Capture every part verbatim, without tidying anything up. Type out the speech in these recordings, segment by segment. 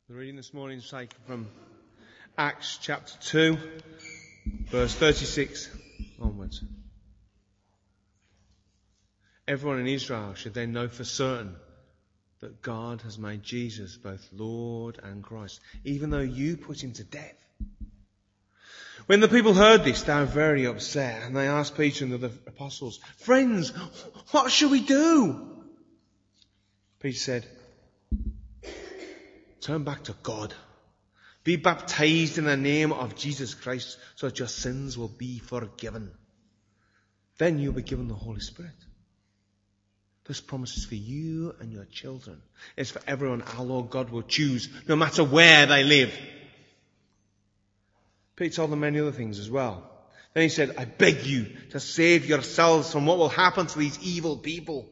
The reading this morning is taken from Acts chapter two, verse thirty-six onwards. Everyone in Israel should then know for certain that God has made Jesus both Lord and Christ, even though you put him to death. When the people heard this, they were very upset, and they asked Peter and the other apostles, "Friends, what shall we do?" Peter said, "Turn back to God. Be baptized in the name of Jesus Christ so that your sins will be forgiven. Then you'll be given the Holy Spirit. This promise is for you and your children. It's for everyone our Lord God will choose, no matter where they live." Peter told them many other things as well. Then he said, "I beg you to save yourselves from what will happen to these evil people."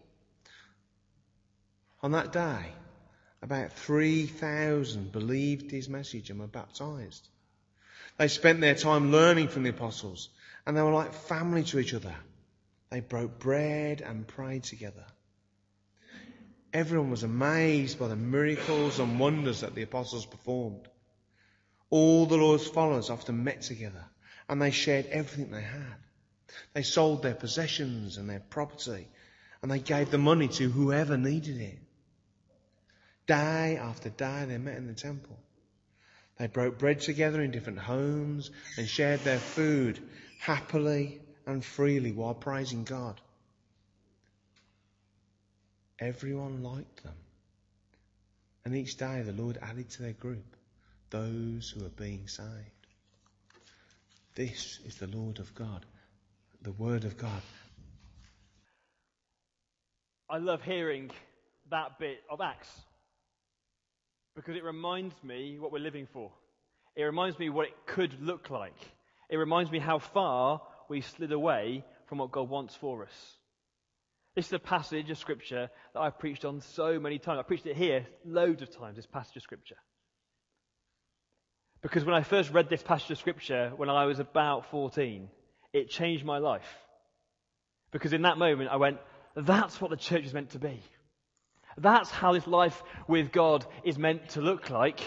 On that day, about three thousand believed his message and were baptized. They spent their time learning from the apostles, and they were like family to each other. They broke bread and prayed together. Everyone was amazed by the miracles and wonders that the apostles performed. All the Lord's followers often met together, and they shared everything they had. They sold their possessions and their property, and they gave the money to whoever needed it. Day after day they met in the temple. They broke bread together in different homes and shared their food happily and freely while praising God. Everyone liked them. And each day the Lord added to their group those who were being saved. This is the Lord of God, the Word of God. I love hearing that bit of Acts, because it reminds me what we're living for. It reminds me what it could look like. It reminds me how far we slid away from what God wants for us. This is a passage of Scripture that I've preached on so many times. I've preached it here loads of times, this passage of Scripture. Because when I first read this passage of Scripture when I was about fourteen, it changed my life. Because in that moment I went, that's what the church is meant to be. That's how this life with God is meant to look like.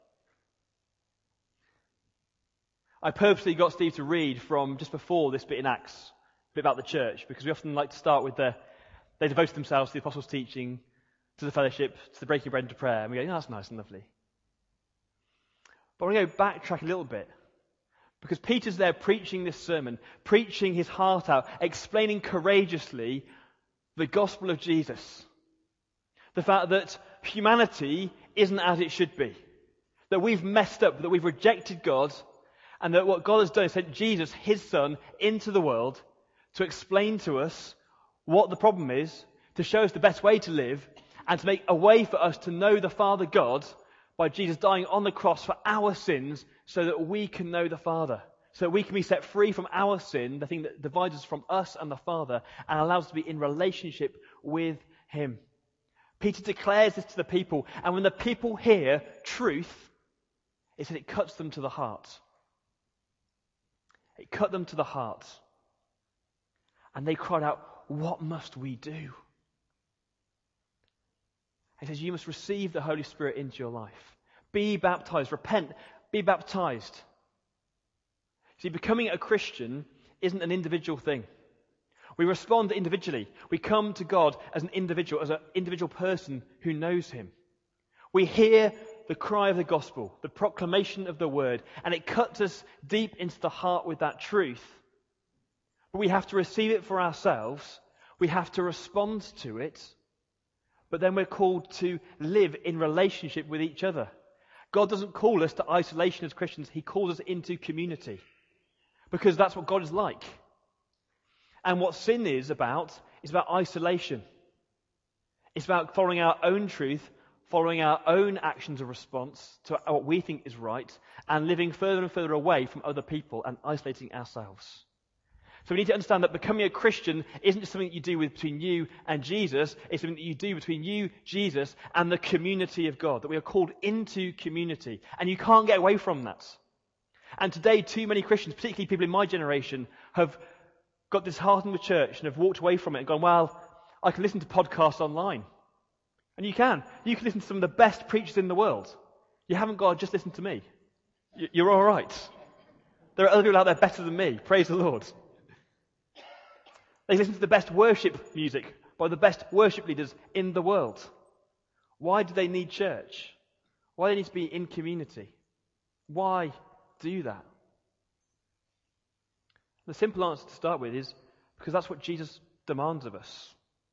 I purposely got Steve to read from just before this bit in Acts, a bit about the church, because we often like to start with the, they devoted themselves to the apostles' teaching, to the fellowship, to the breaking bread and to prayer, and we go, yeah, that's nice and lovely. But I want to go backtrack a little bit, because Peter's there preaching this sermon, preaching his heart out, explaining courageously the gospel of Jesus. The fact that humanity isn't as it should be. That we've messed up, that we've rejected God, and that what God has done is sent Jesus, his Son, into the world to explain to us what the problem is, to show us the best way to live, and to make a way for us to know the Father God by Jesus dying on the cross for our sins so that we can know the Father. So that we can be set free from our sin, the thing that divides us from us and the Father, and allows us to be in relationship with him. Peter declares this to the people, and when the people hear truth, it said it cuts them to the heart. It cut them to the heart. And they cried out, "What must we do?" He says, you must receive the Holy Spirit into your life. Be baptized. Repent. Be baptized. See, becoming a Christian isn't an individual thing. We respond individually. We come to God as an individual, as an individual person who knows him. We hear the cry of the gospel, the proclamation of the word, and it cuts us deep into the heart with that truth. But we have to receive it for ourselves. We have to respond to it. But then we're called to live in relationship with each other. God doesn't call us to isolation as Christians. He calls us into community. Because that's what God is like. And what sin is about is about isolation. It's about following our own truth, following our own actions of response to what we think is right, and living further and further away from other people and isolating ourselves. So we need to understand that becoming a Christian isn't just something that you do with, between you and Jesus. It's something that you do between you, Jesus, and the community of God. That we are called into community. And you can't get away from that. And today, too many Christians, particularly people in my generation, have got disheartened with church and have walked away from it and gone, well, I can listen to podcasts online. And you can. You can listen to some of the best preachers in the world. You haven't got to just listen to me. You're all right. There are other people out there better than me. Praise the Lord. They listen to the best worship music by the best worship leaders in the world. Why do they need church? Why do they need to be in community? Why do that? The simple answer to start with is because that's what Jesus demands of us.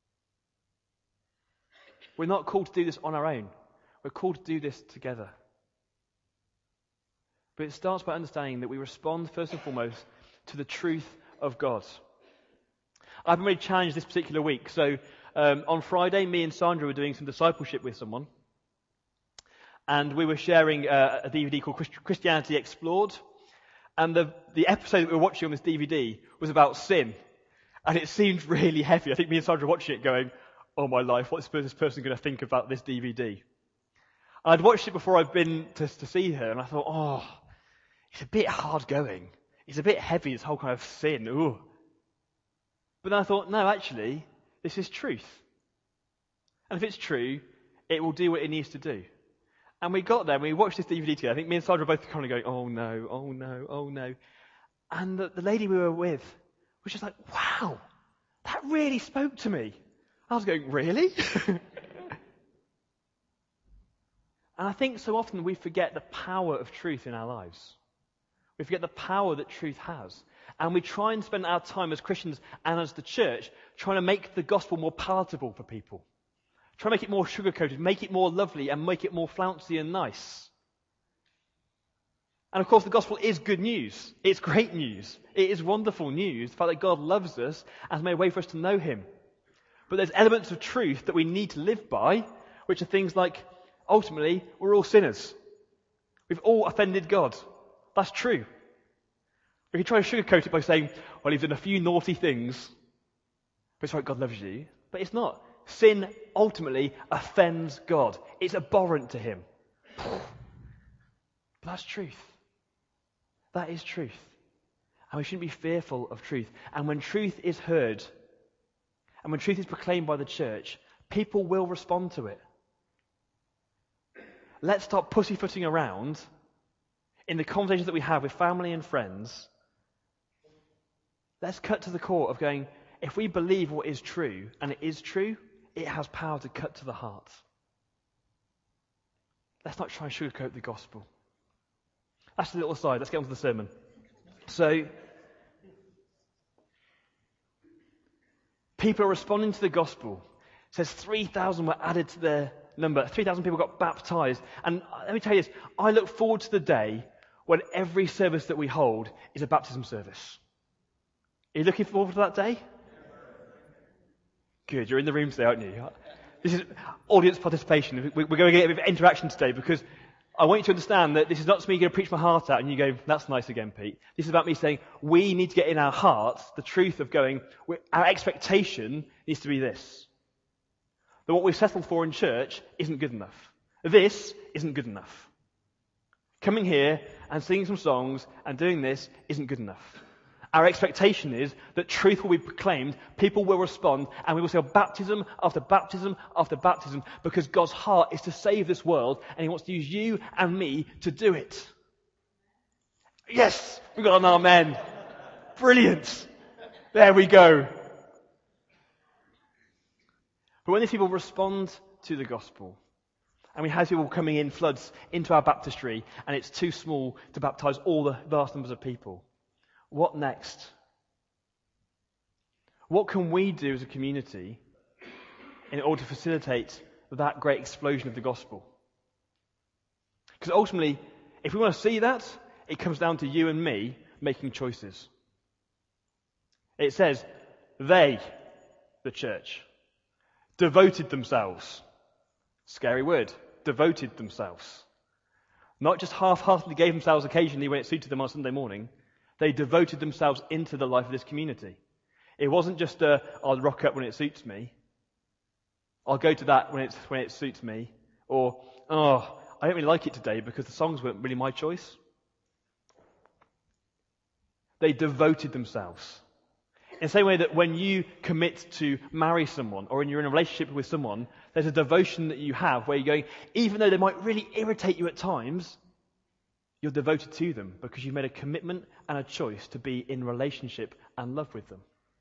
We're not called to do this on our own. We're called to do this together. But it starts by understanding that we respond first and foremost to the truth of God. I've been really challenged this particular week. So um, on Friday, me and Sandra were doing some discipleship with someone. And we were sharing uh, a D V D called Christ- Christianity Explored. And the, the episode that we were watching on this D V D was about sin. And it seemed really heavy. I think me and Sandra were watching it going, oh my life, what's this person going to think about this D V D? I'd watched it before I'd been to, to see her, and I thought, oh, it's a bit hard going. It's a bit heavy, this whole kind of sin. Ooh. But then I thought, no, actually, this is truth. And if it's true, it will do what it needs to do. And we got there, and we watched this D V D together. I think me and Sandra were both kind of going, oh no, oh no, oh no. And the, the lady we were with was just like, wow, that really spoke to me. I was going, really? And I think so often we forget the power of truth in our lives. We forget the power that truth has. And we try and spend our time as Christians and as the church trying to make the gospel more palatable for people. Try to make it more sugar-coated, make it more lovely, and make it more flouncy and nice. And of course the gospel is good news. It's great news. It is wonderful news. The fact that God loves us and has made a way for us to know him. But there's elements of truth that we need to live by, which are things like, ultimately, we're all sinners. We've all offended God. That's true. We can try to sugarcoat it by saying, well, you've done a few naughty things, but it's right, God loves you. But it's not. Sin ultimately offends God. It's abhorrent to him. But that's truth. That is truth. And we shouldn't be fearful of truth. And when truth is heard, and when truth is proclaimed by the church, people will respond to it. Let's stop pussyfooting around in the conversations that we have with family and friends. Let's cut to the core of going, if we believe what is true, and it is true, it has power to cut to the heart. Let's not try and sugarcoat the gospel. That's a little aside. Let's get on to the sermon. So, people are responding to the gospel. It says three thousand were added to their number. three thousand people got baptized. And let me tell you this, I look forward to the day when every service that we hold is a baptism service. Are you looking forward to that day? Good, you're in the room today, aren't you? This is audience participation. We're going to get a bit of interaction today because I want you to understand that this is not me going to preach my heart out and you go, that's nice again, Pete. This is about me saying we need to get in our hearts the truth of going, our expectation needs to be this. That what we've settled for in church isn't good enough. This isn't good enough. Coming here and singing some songs and doing this isn't good enough. Our expectation is that truth will be proclaimed, people will respond, and we will see baptism after baptism after baptism because God's heart is to save this world and he wants to use you and me to do it. Yes! We got an amen. Brilliant. There we go. But when these people respond to the gospel, and we have people coming in floods into our baptistry, and it's too small to baptize all the vast numbers of people, what next? What can we do as a community in order to facilitate that great explosion of the gospel? Because ultimately, if we want to see that, it comes down to you and me making choices. It says, they, the church, devoted themselves. Scary word. Devoted themselves. Not just half-heartedly gave themselves occasionally when it suited them on Sunday morning. They devoted themselves into the life of this community. It wasn't just a, I'll rock up when it suits me. I'll go to that when, it's, when it suits me. Or, oh, I don't really like it today because the songs weren't really my choice. They devoted themselves. In the same way that when you commit to marry someone or when you're in a relationship with someone, there's a devotion that you have where you're going, even though they might really irritate you at times, you're devoted to them because you've made a commitment and a choice to be in relationship and love with them.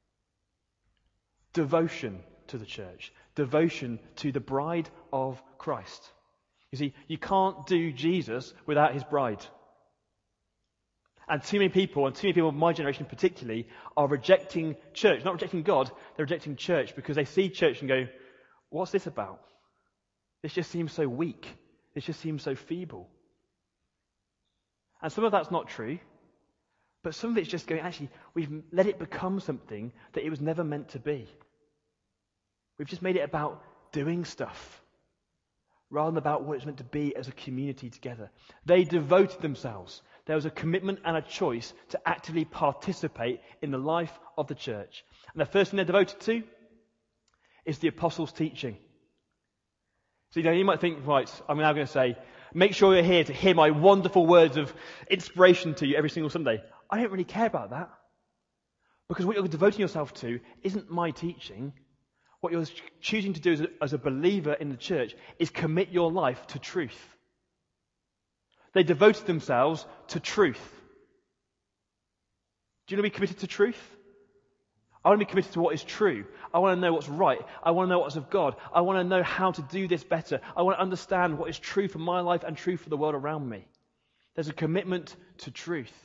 Devotion to the church. Devotion to the bride of Christ. You see, you can't do Jesus without his bride. And too many people, and too many people of my generation particularly, are rejecting church. Not rejecting God, they're rejecting church because they see church and go, what's this about? This just seems so weak. This just seems so feeble. And some of that's not true. But some of it's just going, actually, we've let it become something that it was never meant to be. We've just made it about doing stuff rather than about what it's meant to be as a community together. They devoted themselves. There was a commitment and a choice to actively participate in the life of the church. And the first thing they're devoted to is the apostles' teaching. So you know, you might think, right, I'm now going to say, make sure you're here to hear my wonderful words of inspiration to you every single Sunday. I don't really care about that. Because what you're devoting yourself to isn't my teaching. What you're choosing to do as a, as a believer in the church is commit your life to truth. They devoted themselves to truth. Do you want to be committed to truth? I want to be committed to what is true. I want to know what's right. I want to know what's of God. I want to know how to do this better. I want to understand what is true for my life and true for the world around me. There's a commitment to truth.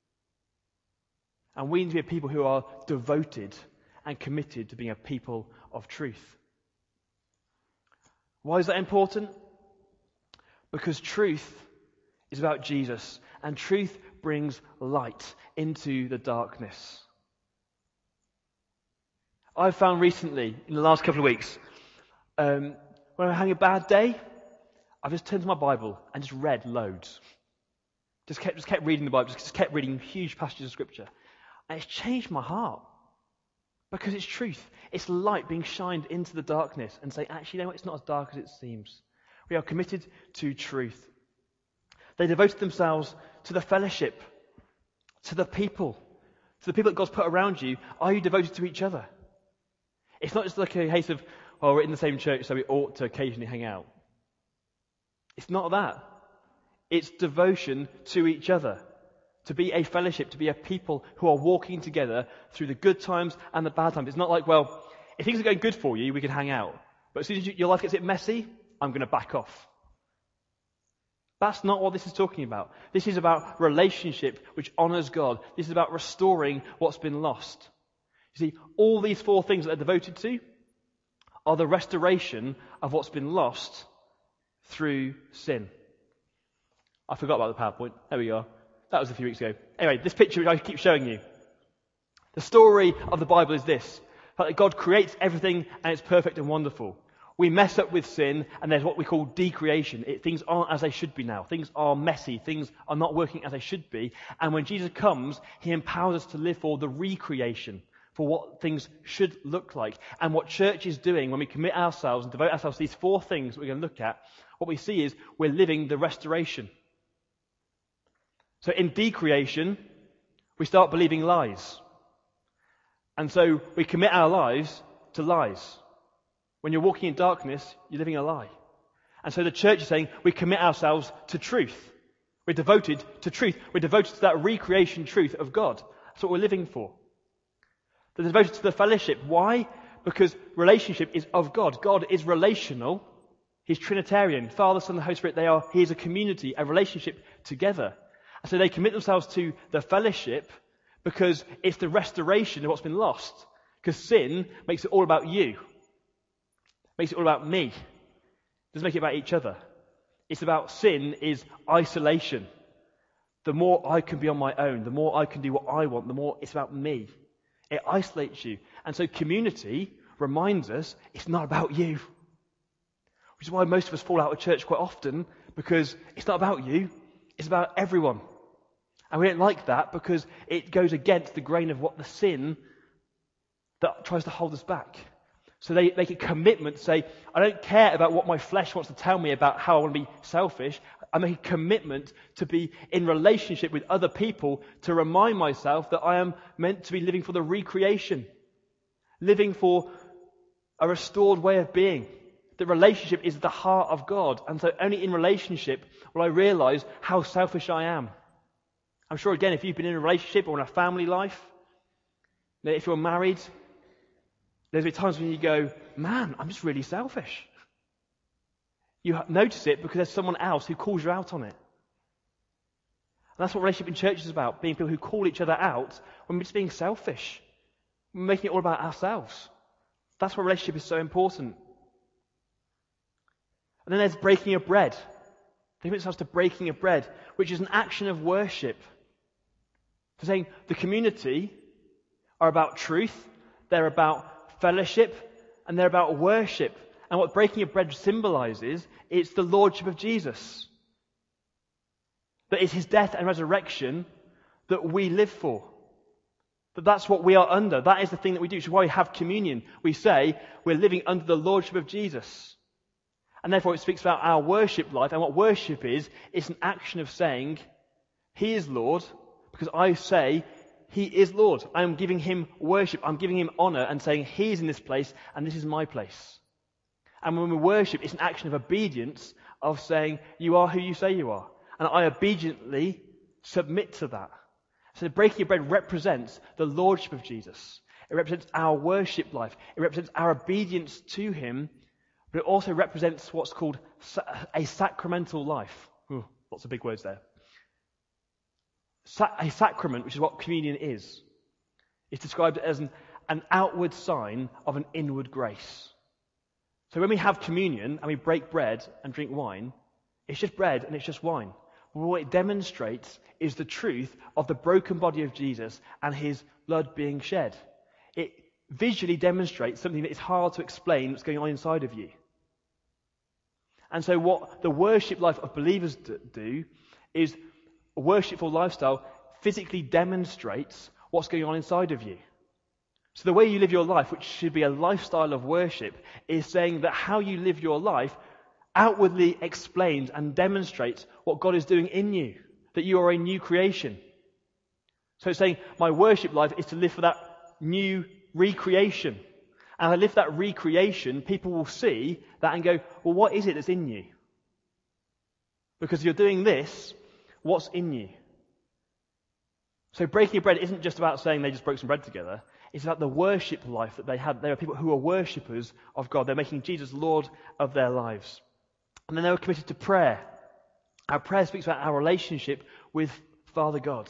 And we need to be a people who are devoted and committed to being a people of truth. Why is that important? Because truth is about Jesus, and truth brings light into the darkness. I've found recently, in the last couple of weeks, um, when I'm having a bad day, I've just turned to my Bible and just read loads. Just kept, just kept reading the Bible, just, just kept reading huge passages of Scripture. And it's changed my heart. Because it's truth. It's light being shined into the darkness and say, actually, you know what? It's not as dark as it seems. We are committed to truth. They devoted themselves to the fellowship, to the people, to the people that God's put around you. Are you devoted to each other? It's not just like a case of, well, we're in the same church, so we ought to occasionally hang out. It's not that. It's devotion to each other. To be a fellowship, to be a people who are walking together through the good times and the bad times. It's not like, well, if things are going good for you, we can hang out. But as soon as you, your life gets a bit messy, I'm going to back off. That's not what this is talking about. This is about relationship which honours God. This is about restoring what's been lost. You see, all these four things that they're devoted to are the restoration of what's been lost through sin. I forgot about the PowerPoint. There we go. That was a few weeks ago. Anyway, this picture which I keep showing you. The story of the Bible is this. That God creates everything and it's perfect and wonderful. We mess up with sin and there's what we call decreation. It, things aren't as they should be now. Things are messy. Things are not working as they should be. And when Jesus comes, he empowers us to live for the recreation, for what things should look like. And what church is doing when we commit ourselves and devote ourselves to these four things that we're going to look at, what we see is we're living the restoration. So in decreation, we start believing lies. And so we commit our lives to lies. When you're walking in darkness, you're living a lie. And so the church is saying we commit ourselves to truth. We're devoted to truth. We're devoted to that recreation truth of God. That's what we're living for. They're devoted to the fellowship. Why? Because relationship is of God. God is relational. He's Trinitarian. Father, Son, and Holy Spirit, they are, he is a community, a relationship together. And so they commit themselves to the fellowship because it's the restoration of what's been lost. Because sin makes it all about you. Makes it all about me. It doesn't make it about each other. It's about sin is isolation. The more I can be on my own, the more I can do what I want, the more it's about me. It isolates you. And so community reminds us it's not about you. Which is why most of us fall out of church quite often, because it's not about you. It's about everyone. And we don't like that because it goes against the grain of what the sin that tries to hold us back. So they make a commitment to say, I don't care about what my flesh wants to tell me about how I want to be selfish. I make a commitment to be in relationship with other people to remind myself that I am meant to be living for the recreation, living for a restored way of being. The relationship is the heart of God. And so only in relationship will I realize how selfish I am. I'm sure, again, if you've been in a relationship or in a family life, if you're married, there's been times when you go, man, I'm just really selfish. You notice it because there's someone else who calls you out on it. And that's what relationship in church is about, being people who call each other out when we're just being selfish. We're making it all about ourselves. That's why relationship is so important. And then there's breaking of bread. They commit themselves to breaking of bread, which is an action of worship. So saying the community are about truth, they're about fellowship, and they're about worship. And what breaking of bread symbolizes, it's the lordship of Jesus. That it's his death and resurrection that we live for. That that's what we are under. That is the thing that we do. Which is why we have communion. We say we're living under the lordship of Jesus. And therefore it speaks about our worship life. And what worship is, it's an action of saying, he is Lord, because I say he is Lord. I am giving him worship. I'm giving him honor and saying he's in this place and this is my place. And when we worship, it's an action of obedience of saying, you are who you say you are. And I obediently submit to that. So the breaking of bread represents the lordship of Jesus. It represents our worship life. It represents our obedience to him. But it also represents what's called a sacramental life. Ooh, lots of big words there. Sa- a sacrament, which is what communion is, is described as an, an outward sign of an inward grace. So when we have communion and we break bread and drink wine, it's just bread and it's just wine. But what it demonstrates is the truth of the broken body of Jesus and his blood being shed. It visually demonstrates something that is hard to explain what's going on inside of you. And so what the worship life of believers do is a worshipful lifestyle physically demonstrates what's going on inside of you. So the way you live your life, which should be a lifestyle of worship, is saying that how you live your life outwardly explains and demonstrates what God is doing in you, that you are a new creation. So it's saying my worship life is to live for that new recreation. And I live that recreation, people will see that and go, well, what is it that's in you? Because you're doing this, what's in you? So breaking bread isn't just about saying they just broke some bread together. It's about the worship life that they had. They are people who are worshippers of God. They're making Jesus Lord of their lives. And then they were committed to prayer. Our prayer speaks about our relationship with Father God.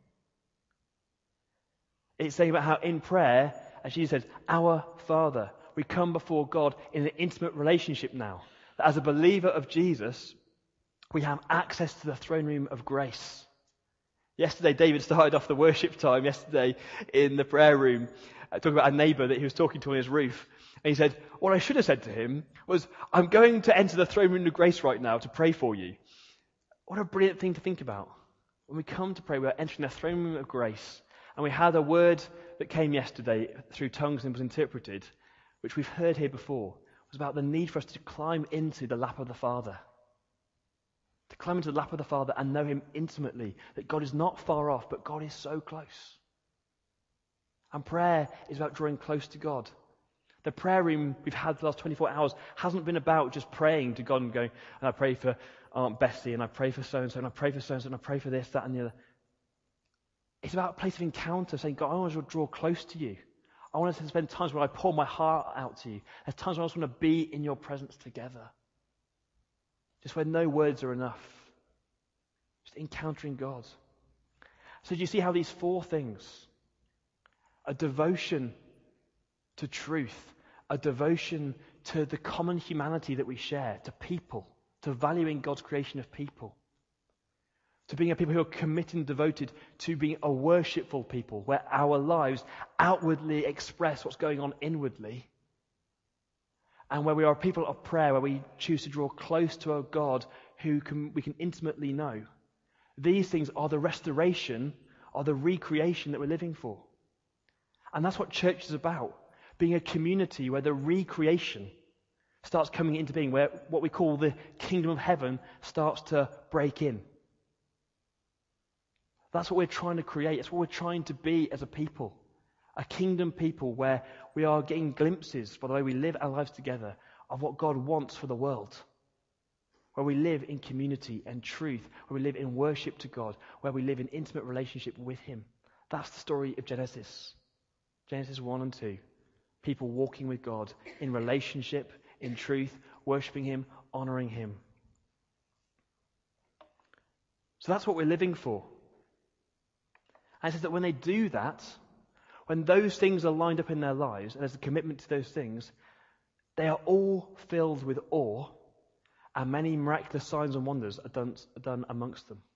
It's saying about how in prayer, as Jesus says, our Father, we come before God in an intimate relationship now. That as a believer of Jesus, we have access to the throne room of grace. Yesterday, David started off the worship time yesterday in the prayer room, uh, talking about a neighbour that he was talking to on his roof. And he said, what I should have said to him was, I'm going to enter the throne room of grace right now to pray for you. What a brilliant thing to think about. When we come to pray, we are entering the throne room of grace. And we had a word that came yesterday through tongues and was interpreted, which we've heard here before, was about the need for us to climb into the lap of the Father. To climb into the lap of the Father and know him intimately, that God is not far off, but God is so close. And prayer is about drawing close to God. The prayer room we've had for the last twenty-four hours hasn't been about just praying to God and going, and I pray for Aunt Bessie, and I pray for so-and-so, and I pray for so-and-so, and I pray for this, that, and the other. It's about a place of encounter, saying, God, I want to draw close to you. I want to spend times where I pour my heart out to you. There's times when I just want to be in your presence together. Just where no words are enough. Just encountering God. So do you see how these four things, a devotion to truth, a devotion to the common humanity that we share, to people, to valuing God's creation of people, to being a people who are committed and devoted to being a worshipful people, where our lives outwardly express what's going on inwardly, and where we are a people of prayer, where we choose to draw close to a God who can, we can intimately know. These things are the restoration, are the recreation that we're living for. And that's what church is about. Being a community where the recreation starts coming into being, where what we call the kingdom of heaven starts to break in. That's what we're trying to create. It's what we're trying to be as a people. A kingdom people where we are getting glimpses, by the way we live our lives together, of what God wants for the world. Where we live in community and truth, where we live in worship to God, where we live in intimate relationship with Him. That's the story of Genesis. Genesis one and two. People walking with God in relationship, in truth, worshipping Him, honouring Him. So that's what we're living for. And it says that when they do that, when those things are lined up in their lives, and there's a commitment to those things, they are all filled with awe, and many miraculous signs and wonders are done, are done amongst them.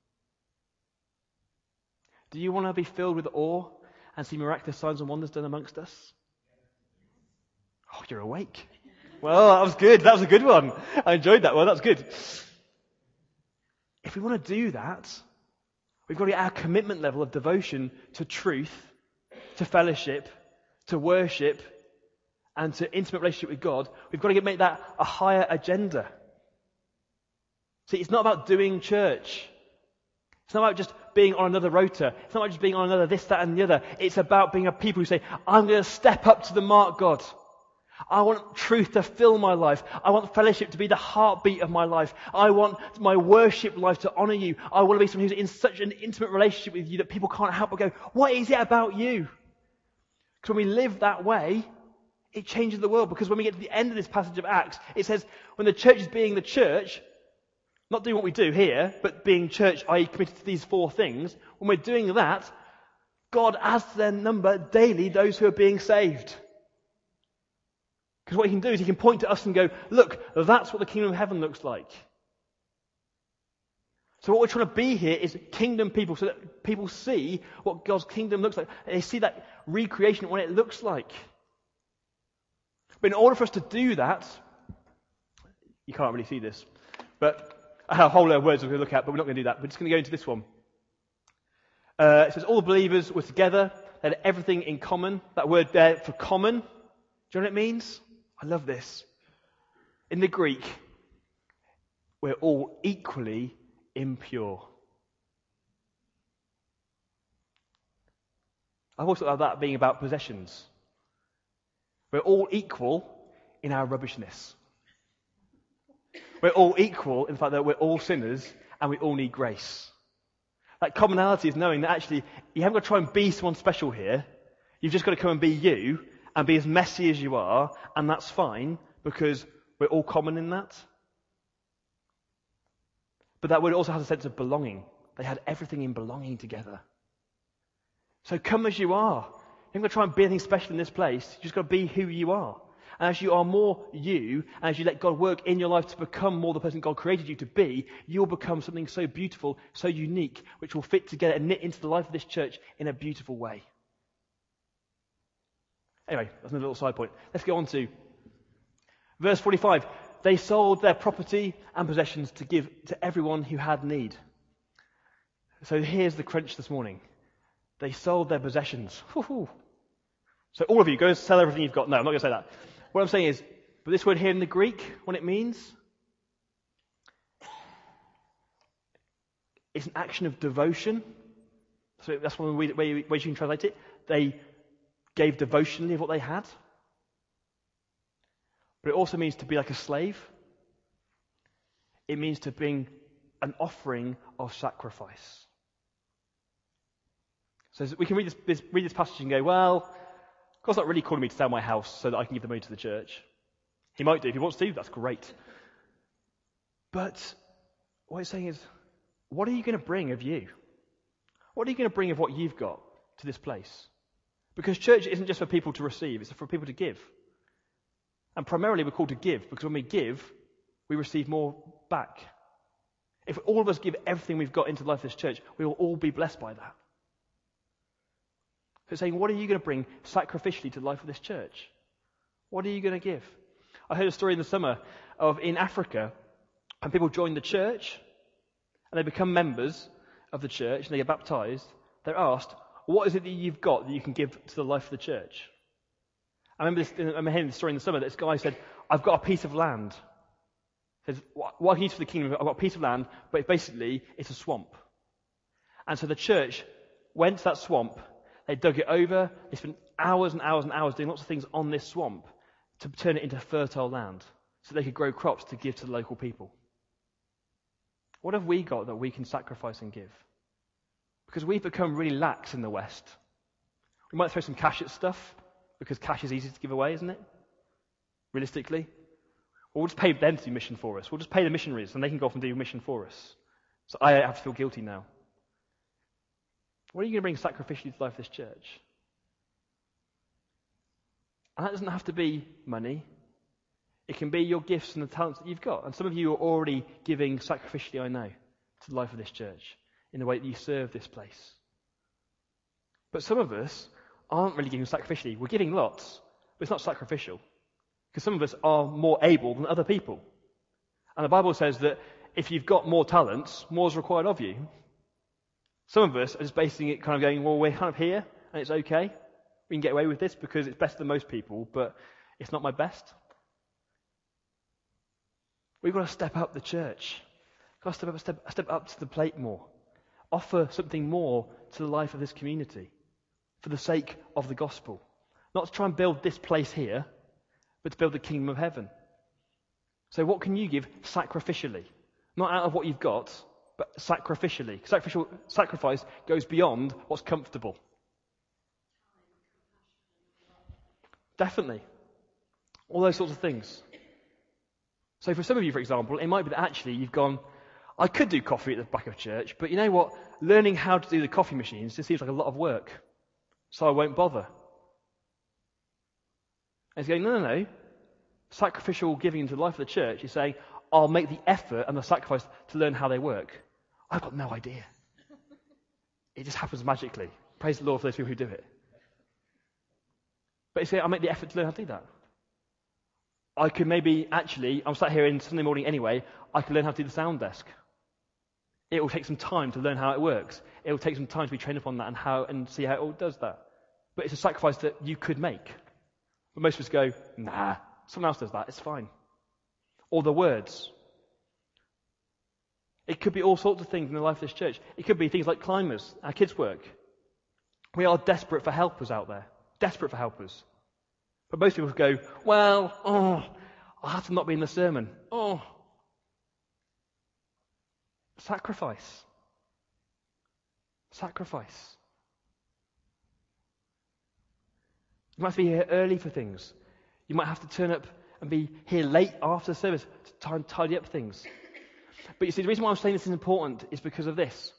Do you want to be filled with awe and see miraculous signs and wonders done amongst us? Oh, you're awake. Well, that was good. That was a good one. I enjoyed that one. That's good. If we want to do that, we've got to get our commitment level of devotion to truth, to fellowship, to worship, and to intimate relationship with God. We've got to get, make that a higher agenda. See, it's not about doing church. It's not about just being on another rota. It's not about just being on another this, that, and the other. It's about being a people who say, I'm going to step up to the mark, God. I want truth to fill my life. I want fellowship to be the heartbeat of my life. I want my worship life to honour you. I want to be someone who's in such an intimate relationship with you that people can't help but go, what is it about you? Because when we live that way, it changes the world. Because when we get to the end of this passage of Acts, it says, when the church is being the church, not doing what we do here, but being church, that is committed to these four things, when we're doing that, God adds to their number daily those who are being saved. Because what He can do is He can point to us and go, look, that's what the kingdom of heaven looks like. So what we're trying to be here is kingdom people, so that people see what God's kingdom looks like. And they see that recreation, what it looks like. But in order for us to do that, you can't really see this, but I have a whole lot of words we're going to look at, but we're not going to do that. We're just going to go into this one. Uh, it says, all the believers were together, they had everything in common. That word there for common, do you know what it means? I love this. In the Greek, we're all equally impure. I've also thought of that being about possessions. We're all equal in our rubbishness. We're all equal in the fact that we're all sinners and we all need grace. That commonality is knowing that actually you haven't got to try and be someone special here. You've just got to come and be you and be as messy as you are, and that's fine because we're all common in that. But that word also has a sense of belonging. They had everything in belonging together. So come as you are. You haven't got to try and be anything special in this place. You've just got to be who you are. And as you are more you, and as you let God work in your life to become more the person God created you to be, you'll become something so beautiful, so unique, which will fit together and knit into the life of this church in a beautiful way. Anyway, that's another little side point. Let's go on to verse forty-five. They sold their property and possessions to give to everyone who had need. So here's the crunch this morning. They sold their possessions. Woo-hoo. So all of you, go and sell everything you've got. No, I'm not going to say that. What I'm saying is, but this word here in the Greek, what it means, it's an action of devotion. So that's one of the ways you can translate it. They gave devotionally of what they had. But it also means to be like a slave. It means to bring an offering of sacrifice. So we can read this, this, read this passage and go, well, God's not really calling me to sell my house so that I can give the money to the church. He might do. If he wants to, that's great. But what he's saying is, what are you going to bring of you? What are you going to bring of what you've got to this place? Because church isn't just for people to receive, it's for people to give. And primarily we're called to give, because when we give, we receive more back. If all of us give everything we've got into the life of this church, we will all be blessed by that. So it's saying, what are you going to bring sacrificially to the life of this church? What are you going to give? I heard a story in the summer of in Africa, when people join the church and they become members of the church and they get baptized, they're asked, what is it that you've got that you can give to the life of the church? I remember, this, I remember hearing the story in the summer that this guy said, I've got a piece of land. He says, what, what I can use for the kingdom, I've got a piece of land, but basically it's a swamp. And so the church went to that swamp, they dug it over, they spent hours and hours and hours doing lots of things on this swamp to turn it into fertile land so they could grow crops to give to the local people. What have we got that we can sacrifice and give? Because we've become really lax in the West. We might throw some cash at stuff, because cash is easy to give away, isn't it? Realistically. Or we'll just pay them to do mission for us. We'll just pay the missionaries, and they can go off and do mission for us. So I have to feel guilty now. What are you going to bring sacrificially to life of this church? And that doesn't have to be money. It can be your gifts and the talents that you've got. And some of you are already giving sacrificially, I know, to the life of this church in the way that you serve this place. But some of us aren't really giving sacrificially. We're giving lots, but it's not sacrificial. Because some of us are more able than other people. And the Bible says that if you've got more talents, more is required of you. Some of us are just basing it kind of going, well, we're kind of here, and it's okay. We can get away with this because it's better than most people, but it's not my best. We've got to step up the church. We've got to step up, step, step up to the plate more. Offer something more to the life of this community for the sake of the gospel. Not to try and build this place here, but to build the kingdom of heaven. So what can you give sacrificially? Not out of what you've got, but sacrificially. Sacrificial sacrifice goes beyond what's comfortable. Definitely. All those sorts of things. So for some of you, for example, it might be that actually you've gone, I could do coffee at the back of church, but you know what? Learning how to do the coffee machines just seems like a lot of work. So I won't bother. And he's going, no, no, no. Sacrificial giving into the life of the church is saying, I'll make the effort and the sacrifice to learn how they work. I've got no idea. It just happens magically. Praise the Lord for those people who do it. But you say, I'll make the effort to learn how to do that. I could maybe actually, I'm sat here in Sunday morning anyway, I could learn how to do the sound desk. It will take some time to learn how it works. It will take some time to be trained upon that and how and see how it all does that. But it's a sacrifice that you could make. But most of us go, nah, someone else does that, it's fine. Or the words. It could be all sorts of things in the life of this church. It could be things like climbers, our kids' work. We are desperate for helpers out there. Desperate for helpers. But most people go, well, oh, I'll have to not be in the sermon. Oh. Sacrifice. Sacrifice. You might have to be here early for things. You might have to turn up and be here late after the service to try and tidy up things. But you see, the reason why I'm saying this is important is because of this.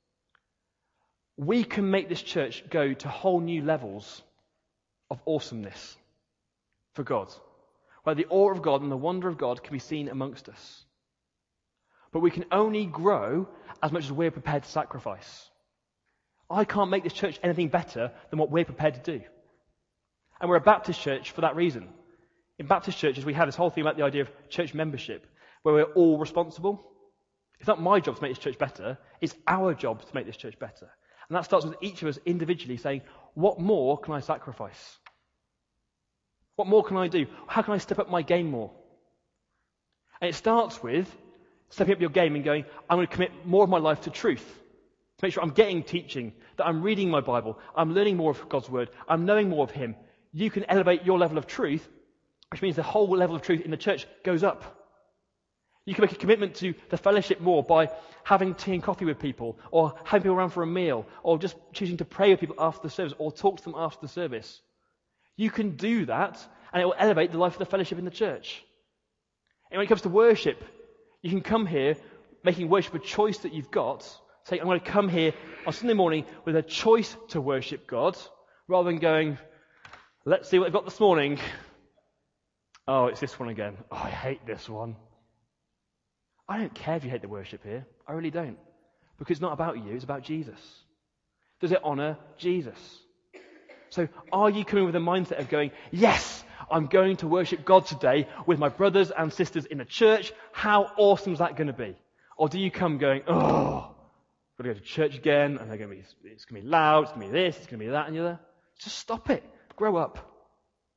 We can make this church go to whole new levels of awesomeness for God, where the awe of God and the wonder of God can be seen amongst us. But we can only grow as much as we're prepared to sacrifice. I can't make this church anything better than what we're prepared to do. And we're a Baptist church for that reason. In Baptist churches, we have this whole thing about the idea of church membership, where we're all responsible. It's not my job to make this church better, it's our job to make this church better. And that starts with each of us individually saying, what more can I sacrifice? What more can I do? How can I step up my game more? And it starts with stepping up your game and going, I'm going to commit more of my life to truth. To make sure I'm getting teaching, that I'm reading my Bible, I'm learning more of God's Word, I'm knowing more of Him. You can elevate your level of truth, which means the whole level of truth in the church goes up. You can make a commitment to the fellowship more by having tea and coffee with people, or having people around for a meal, or just choosing to pray with people after the service, or talk to them after the service. You can do that, and it will elevate the life of the fellowship in the church. And when it comes to worship, you can come here making worship a choice that you've got, saying, I'm going to come here on Sunday morning with a choice to worship God, rather than going, let's see what I've got this morning. Oh, it's this one again. Oh, I hate this one. I don't care if you hate the worship here. I really don't. Because it's not about you, it's about Jesus. Does it honour Jesus? So are you coming with a mindset of going, yes, I'm going to worship God today with my brothers and sisters in the church. How awesome is that going to be? Or do you come going, oh, I've got to go to church again, and they're going to be, it's going to be loud, it's going to be this, it's going to be that, and the other. Just stop it. Grow up.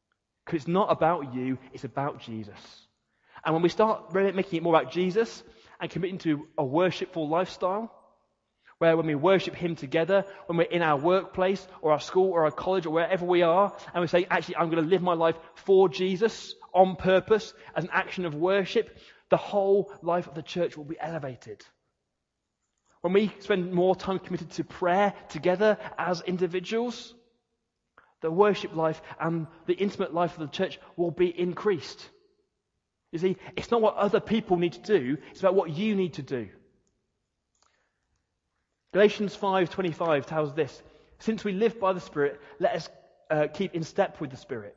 Because it's not about you, it's about Jesus. And when we start really making it more about Jesus and committing to a worshipful lifestyle, where when we worship him together, when we're in our workplace or our school or our college or wherever we are, and we say, actually, I'm going to live my life for Jesus on purpose as an action of worship, the whole life of the church will be elevated. When we spend more time committed to prayer together as individuals, the worship life and the intimate life of the church will be increased. You see, it's not what other people need to do, it's about what you need to do. Galatians five twenty-five tells this, since we live by the Spirit, let us uh, keep in step with the Spirit.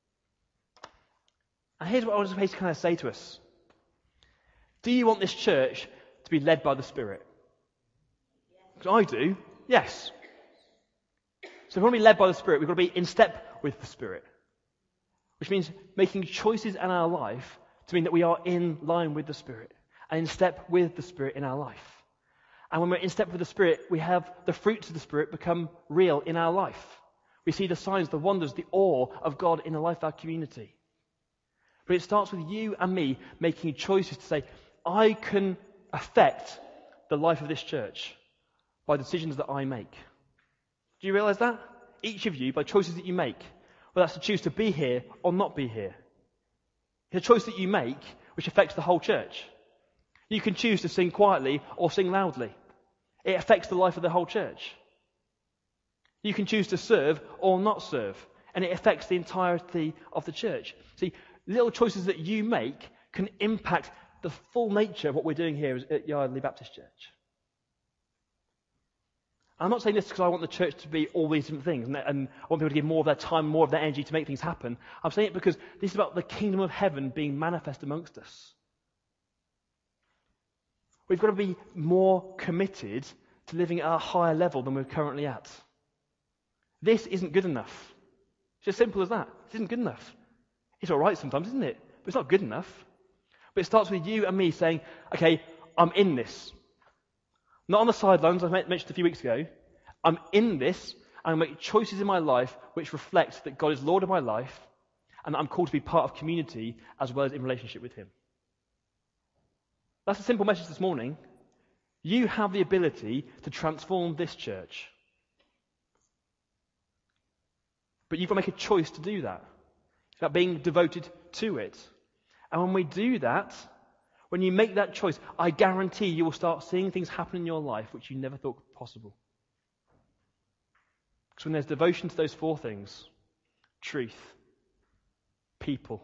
And here's what I want to kind of say to us. Do you want this church to be led by the Spirit? Because I do, yes. So if we want to be led by the Spirit, we've got to be in step with the Spirit. Which means making choices in our life to mean that we are in line with the Spirit. And in step with the Spirit in our life. And when we're in step with the Spirit, we have the fruits of the Spirit become real in our life. We see the signs, the wonders, the awe of God in the life of our community. But it starts with you and me making choices to say, I can affect the life of this church by decisions that I make. Do you realize that? Each of you, by choices that you make, whether that's to choose to be here or not be here. It's a choice that you make which affects the whole church. You can choose to sing quietly or sing loudly. It affects the life of the whole church. You can choose to serve or not serve, and it affects the entirety of the church. See, little choices that you make can impact the full nature of what we're doing here at Yardley Baptist Church. I'm not saying this because I want the church to be all these different things, and I want people to give more of their time, more of their energy to make things happen. I'm saying it because this is about the kingdom of heaven being manifest amongst us. We've got to be more committed to living at a higher level than we're currently at. This isn't good enough. It's as simple as that. This isn't good enough. It's all right sometimes, isn't it? But it's not good enough. But it starts with you and me saying, okay, I'm in this. Not on the sidelines, I mentioned a few weeks ago. I'm in this, and I make choices in my life which reflect that God is Lord of my life, and that I'm called to be part of community as well as in relationship with him. That's a simple message this morning. You have the ability to transform this church. But you've got to make a choice to do that. It's about being devoted to it. And when we do that, when you make that choice, I guarantee you will start seeing things happen in your life which you never thought possible. Because when there's devotion to those four things, truth, people,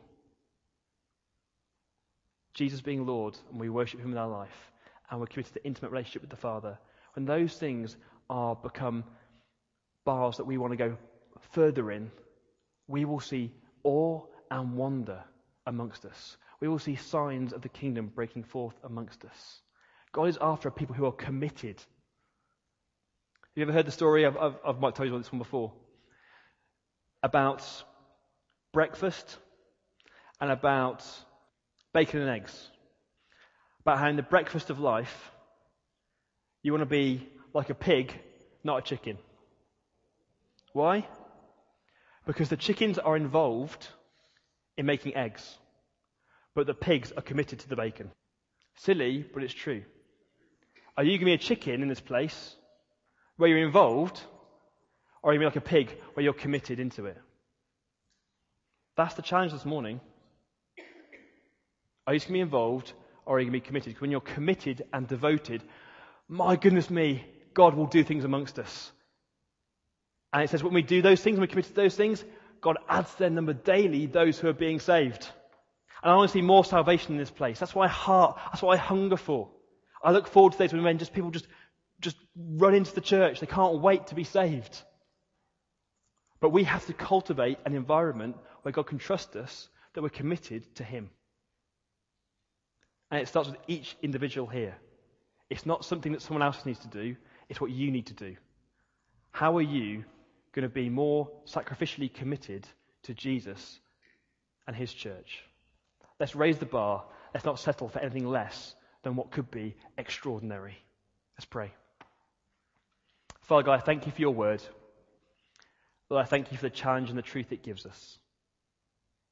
Jesus being Lord, and we worship him in our life, and we're committed to intimate relationship with the Father, when those things are become bars that we want to go further in, we will see awe and wonder amongst us. We will see signs of the kingdom breaking forth amongst us. God is after people who are committed. Have you ever heard the story? I've, I've, I've might told you this one before. About breakfast and about bacon and eggs. About how in the breakfast of life, you want to be like a pig, not a chicken. Why? Because the chickens are involved in making eggs, but the pigs are committed to the bacon. Silly, but it's true. Are you going to be a chicken in this place where you're involved, or are you going to be like a pig where you're committed into it? That's the challenge this morning. Are you going to be involved, or are you going to be committed? Because when you're committed and devoted, my goodness me, God will do things amongst us. And it says when we do those things, when we commit to those things, God adds to their number daily those who are being saved. And I want to see more salvation in this place. That's what I heart, that's what I hunger for. I look forward to days when men just people just, just run into the church. They can't wait to be saved. But we have to cultivate an environment where God can trust us, that we're committed to him. And it starts with each individual here. It's not something that someone else needs to do. It's what you need to do. How are you going to be more sacrificially committed to Jesus and his church? Let's raise the bar. Let's not settle for anything less than what could be extraordinary. Let's pray. Father God, I thank you for your word. Lord, I thank you for the challenge and the truth it gives us.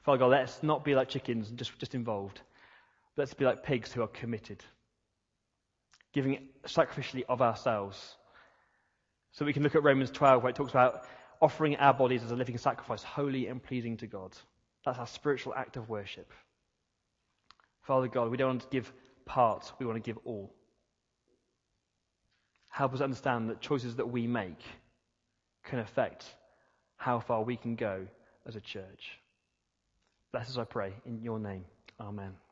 Father God, let's not be like chickens, just, just involved. Let's be like pigs who are committed, giving sacrificially of ourselves. So we can look at Romans twelve, where it talks about offering our bodies as a living sacrifice, holy and pleasing to God. That's our spiritual act of worship. Father God, we don't want to give part, we want to give all. Help us understand that choices that we make can affect how far we can go as a church. Bless us, I pray, in your name. Amen.